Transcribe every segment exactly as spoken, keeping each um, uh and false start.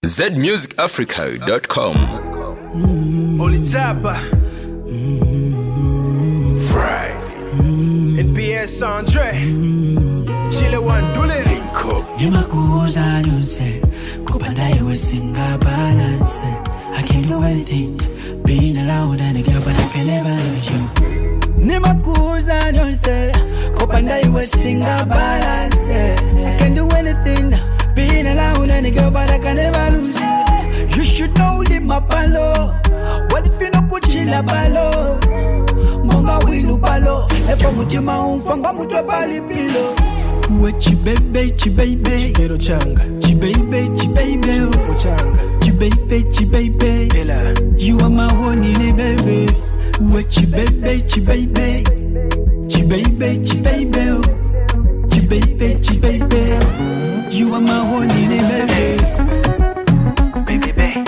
Z music africa dot com. Holy Chopper, Fry, N P S Andre, Chile One Dule, Nimakuza nyonse, kupanda iwe singa balance. I can do anything, being around and a girl, but I can never lose you. Nimakuza nyonse, kupanda iwe singa balance. I can do anything, being around and a girl, but I can never lose you. You should know live my palo. What if you no kuchila palo? Monga wilu palo. Epo mutima umfanga mutwa pali pilo. Uwe chibebe chibebe Chikero changa Chibebe chibebe Chupo changa Chibebe chibebe Ela You are my honey baby Uwe chibebe chibebe Chibebe chibebe Chibebe chibebe You are my honey baby Baby baby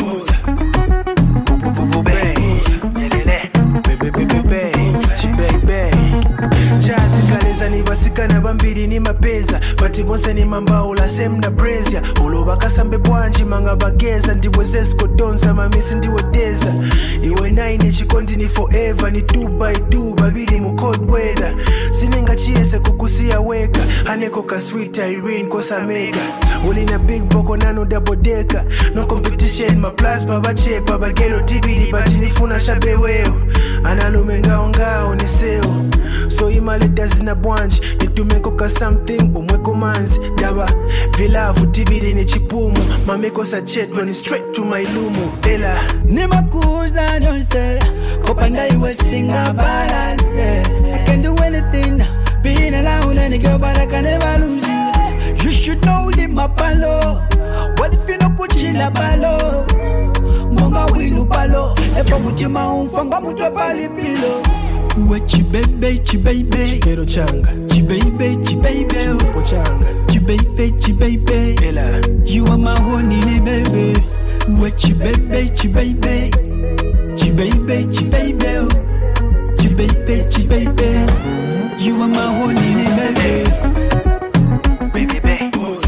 Basikana bambiri ni mapeza Pati bonse ni mambaula same na brezia Uloba kasambe bwanji manga bageza Ndiwe zesko donza mamisi ndiwe deza Iwe nine chikondi ni forever Ni two by two babiri mu cold weather Sininga chiese kukusia weka Haneko ka sweet Irene kosa mega Ulina big boko nano double decker No competition ma plasma bachepa Bagelo tibidi bati nifuna shabe weo Analume ngao ngao ni seo So imale dazina bwanji Nitumeko ka something umweko manzi Daba vilavu tibidi ni chipumu Mameko sa chet running straight to my lumu Ela Nimakuza nyonse Kopanda iwe singa balance I can do anything Being around any girl but I can never lose you You should know live my palo What if you no kuchila palo Monga wilu palo Epo mutima umfanga mutwa pali pilo Uwe chibebe chibebe Chikero changa Chibebe chibebe Chupo changa Chibebe chibebe Ela You are my honey baby Uwe chibebe chibebe Chibebe chibebe Chibebe chibebe You are my honey baby Baby baby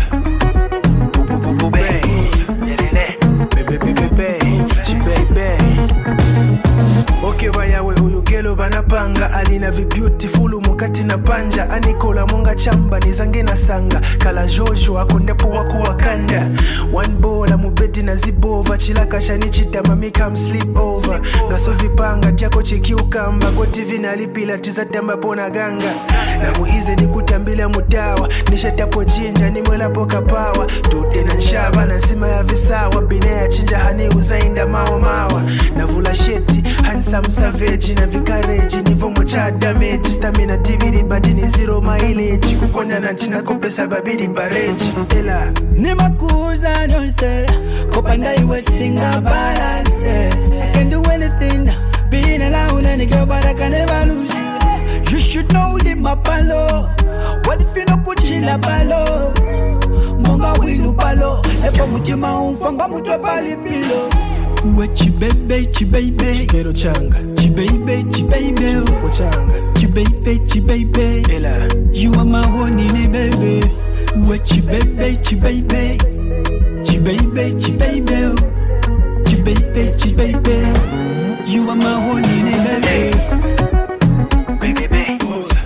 Okay bayawe uyu gelo banapanga Alina vi beautiful mukati na panja Anikola monga chamba nizange na sanga Kala jojo akondepo waku wakanda One bola mubeti na zibova Chilaka shani chita mami come sleep over Ngaso vipanga tiako chikiukamba Kwa T V na lipila tizatamba pona ganga Na muize ni kutambila mutawa Nishatapo jinja ni mwela poka power Tute na nshaba na sima ya visawa Bine ya chinja hani uzainda mawa mawa Na vula sheti handsome savage Na vikareji nivo mocha damage Stamina tiviri badi ni zero mileage Kukonda na tina kopesa babidi bareji Ela Nimakuza nyonse Kopanda iwe singa balance I can do anything Being around any girl but I can never lose you You should know live my palo What if you no kuchila palo Monga wilu palo Epo mutima umfanga mutwa pali pilo Uwe chibebe chibebe Chikero changa Chibebe chibebe Chupo changa Chibebe chibebe Ela You are my honey baby Uwe chibebe chibebe Chibebe chibebe Chibebe chibebe You are my honey baby Baby baby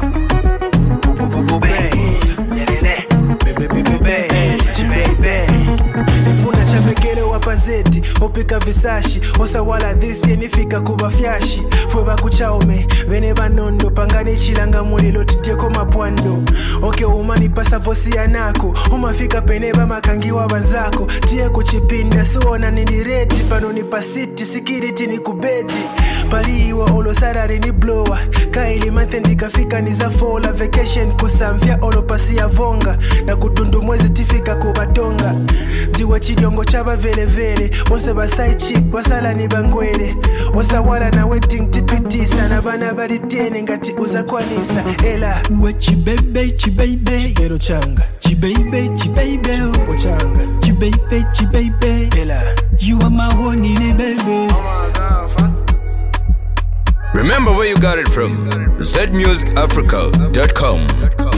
Nifuna chapekele wapazeti Opika visashi Osa wala dhisi nifika kuba fyashi Fweba kuchaume Vene banondo Pangani chilanga mulilo titieko mapwando Oke umani pasa vosi ya nako Umafika peneba makangiwa banzako Tie kuchipinda suona ninireti Pano ni pasiti sikiriti ni kubeti Paliwa olo sarari ni blower Kaili mantendi kafika ni za fola Vacation kusamvya olo pasi ya vonga Na kutundu mwezi tifika kubatonga Diwa chidiongo chaba vele vele Onse basai chik wasala ni bangwele Osa wala na waiting tipitisa Na bana bari tene ngati uza kwanisa Ela Uwe chibebe chibebe Chikero changa Chibebe chibebe Chupo changa Chibebe chibebe Ela You are my honey baby Remember where you got it from. Z music africa dot com.